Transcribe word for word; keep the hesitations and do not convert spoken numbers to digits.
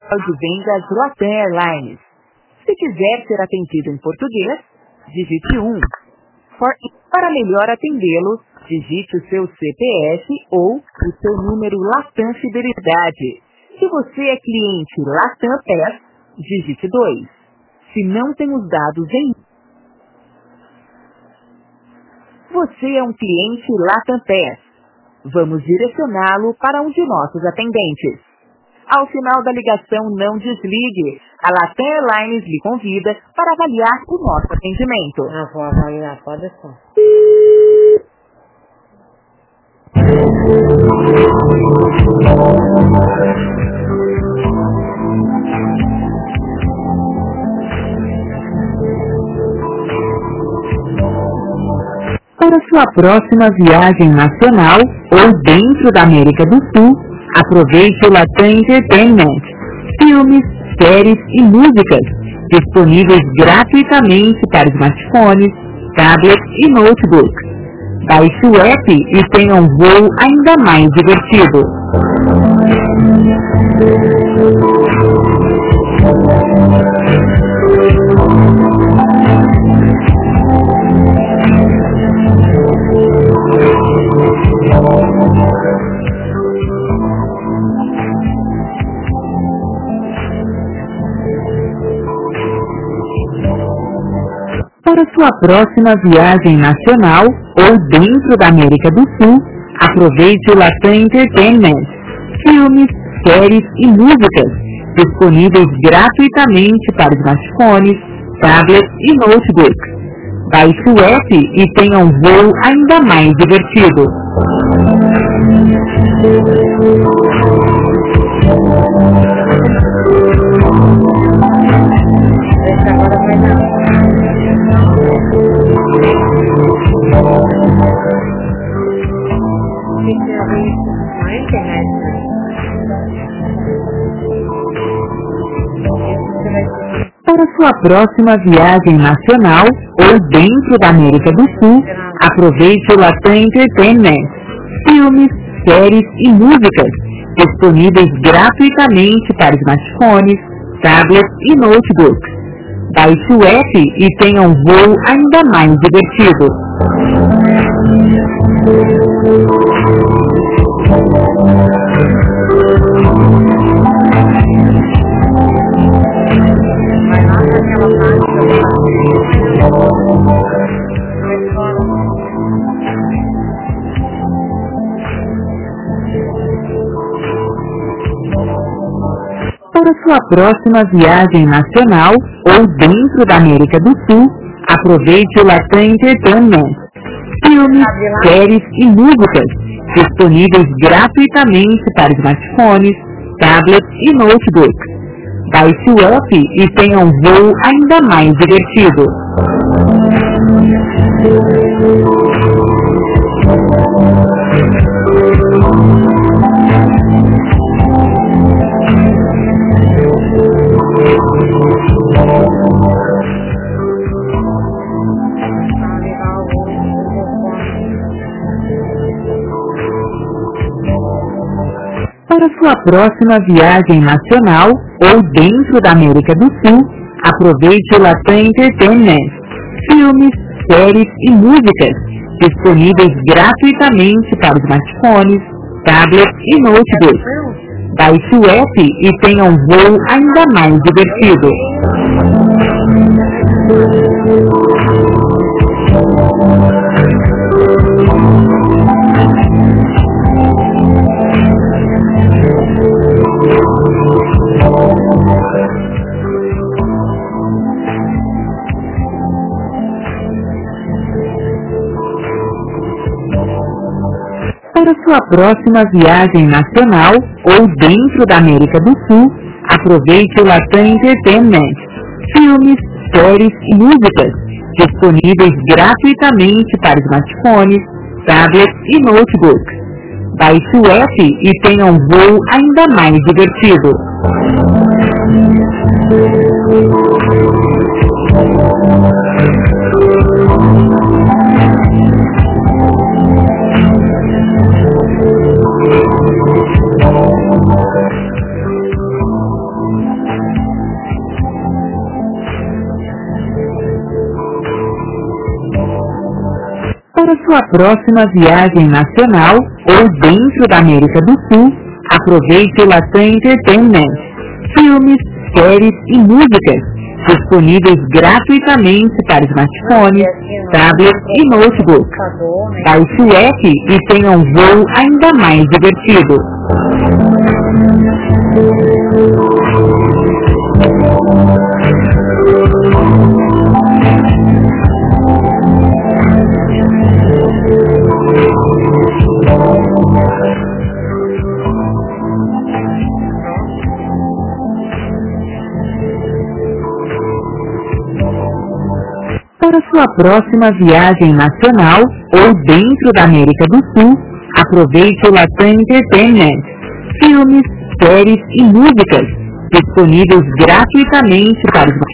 de vendas Latam Airlines. Se quiser ser atendido em português, digite um. For... Para melhor atendê-lo, digite o seu C P F ou o seu número Latam Fidelidade. Se você é cliente Latam Pass, digite dois. Se não tem os dados em... Você é um cliente Latam Pass. Vamos direcioná-lo para um de nossos atendentes. Ao final da ligação, não desligue. A Latam Airlines lhe convida para avaliar o nosso atendimento. Ah, vou avaliar, pode ser. Para sua próxima viagem nacional ou dentro da América do Sul, aproveite o Latam Entertainment. Filmes, séries e músicas disponíveis gratuitamente para smartphones, tablets e notebooks. Baixe o app e tenha um voo ainda mais divertido. Para sua próxima viagem nacional ou dentro da América do Sul, aproveite o Latam Entertainment. Filmes, séries e músicas disponíveis gratuitamente para smartphones, tablets e notebooks. Baixe o app e tenha um voo ainda mais divertido. Para sua próxima viagem nacional ou dentro da América do Sul, aproveite o Latam Entertainment. Filmes, séries e músicas disponíveis gratuitamente para smartphones, tablets e notebooks. Baixe o app e tenha um voo ainda mais divertido. Para sua próxima viagem nacional ou dentro da América do Sul, aproveite o Latam Entertainment. Filmes, séries e músicas disponíveis gratuitamente para smartphones, tablets e notebooks. Baixe o app e tenha um voo ainda mais divertido. Para sua próxima viagem nacional ou dentro da América do Sul, aproveite o Latam Entertainment. Filmes, séries e músicas disponíveis gratuitamente para smartphones, tablets e notebooks. Baixe o app e tenha um voo ainda mais divertido. Para sua próxima viagem nacional ou dentro da América do Sul, aproveite o Latam Entertainment. Filmes, séries e músicas disponíveis gratuitamente para smartphones, tablets e notebooks. Baixe o app e tenha um voo ainda mais divertido. sua próxima viagem nacional ou dentro da América do Sul, aproveite o Latam Entertainment. Filmes, séries e músicas disponíveis gratuitamente para smartphones, tablets e notebooks. Baixe o app e tenha um voo ainda mais divertido. Para sua próxima viagem nacional ou dentro da América do Sul, aproveite o Latam Entertainment. Filmes, séries e músicas disponíveis gratuitamente para os